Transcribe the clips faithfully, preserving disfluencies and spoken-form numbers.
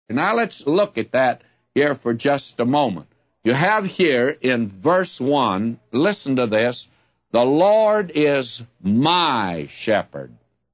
Now let's look at that here for just a moment. You have here in verse one, listen to this, the Lord is my shepherd.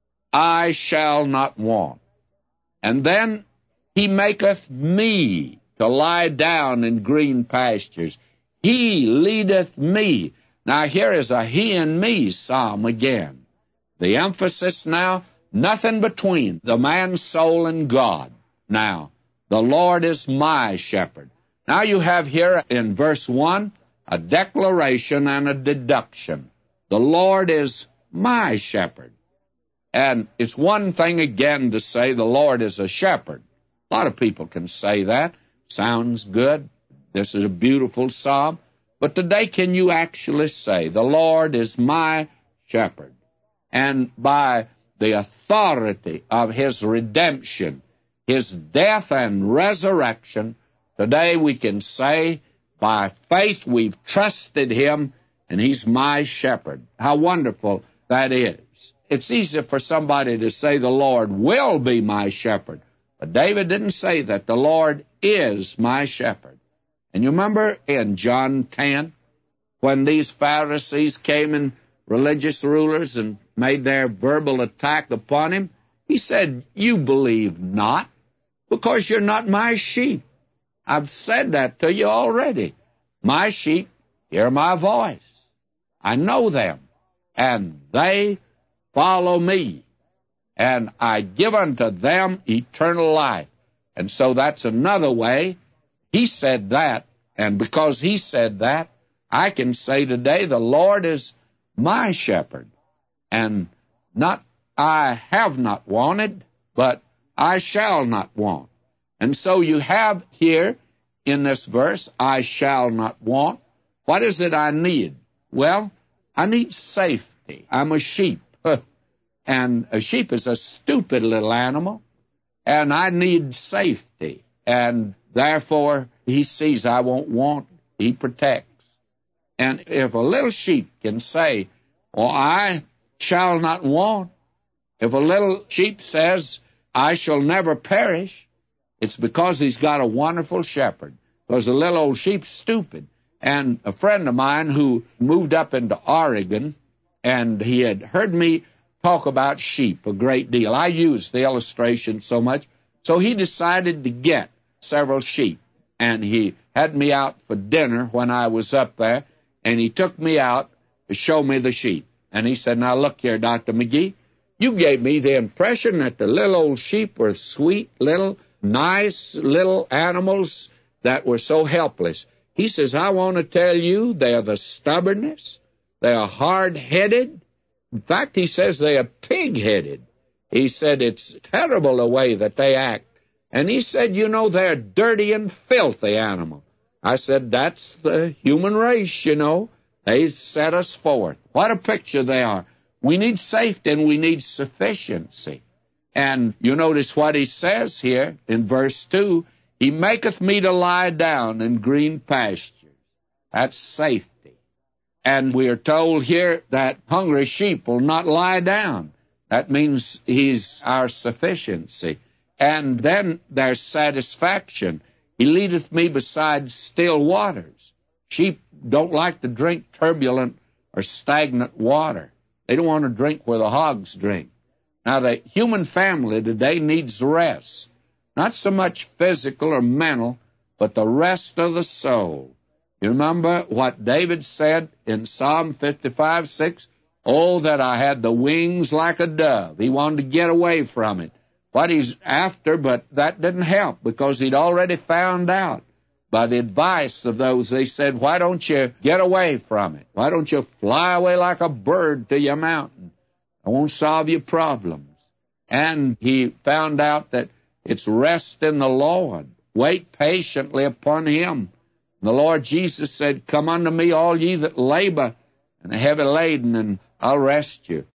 I shall not want. And then he maketh me to lie down in green pastures. He leadeth me. Now here is a he and me psalm again. The emphasis now, nothing between the man's soul and God. Now, the Lord is my shepherd. Now you have here in verse one a declaration and a deduction. The Lord is my shepherd. And it's one thing again to say the Lord is a shepherd. A lot of people can say that. Sounds good. This is a beautiful psalm. But today can you actually say, the Lord is my shepherd? And by the authority of his redemption, his death and resurrection, today we can say, by faith we've trusted him, and he's my shepherd. How wonderful that is. It's easy for somebody to say the Lord will be my shepherd. But David didn't say that. The Lord is my shepherd. And you remember in John ten, when these Pharisees came and religious rulers and made their verbal attack upon him, he said, you believe not, because you're not my sheep. I've said that to you already. My sheep hear my voice. I know them, and they follow me, and I give unto them eternal life. And so that's another way. He said that, and because he said that, I can say today the Lord is my shepherd, and not I have not wanted, but I shall not want. And so you have here in this verse, I shall not want. What is it I need? Well, I need safety. I'm a sheep. And a sheep is a stupid little animal, and I need safety. And therefore, he sees I won't want, he protects. And if a little sheep can say, well, I shall not want, if a little sheep says, I shall never perish, it's because he's got a wonderful shepherd. Because the little old sheep's stupid. And a friend of mine who moved up into Oregon, and he had heard me talk about sheep a great deal. I used the illustration so much. So he decided to get several sheep. And he had me out for dinner when I was up there, and he took me out to show me the sheep. And he said, now look here, Doctor McGee, you gave me the impression that the little old sheep were sweet, little, nice little animals that were so helpless. He says, I want to tell you they're the stubbornness, they're hard-headed. In fact, he says they are pig-headed. He said it's terrible the way that they act. And he said, you know, they're dirty and filthy animals. I said, that's the human race, you know. They set us forth. What a picture they are. We need safety and we need sufficiency. And you notice what he says here in verse two, he maketh me to lie down in green pastures. That's safety. And we are told here that hungry sheep will not lie down. That means he's our sufficiency. And then there's satisfaction. He leadeth me beside still waters. Sheep don't like to drink turbulent or stagnant water. They don't want to drink where the hogs drink. Now, the human family today needs rest. Not so much physical or mental, but the rest of the soul. You remember what David said in Psalm fifty-five, six? Oh, that I had the wings like a dove. He wanted to get away from it. What he's after, but that didn't help because he'd already found out by the advice of those. They said, why don't you get away from it? Why don't you fly away like a bird to your mountain? I won't solve your problems. And he found out that it's rest in the Lord. Wait patiently upon him. The Lord Jesus said, come unto me, all ye that labor and are heavy laden, and I'll rest you.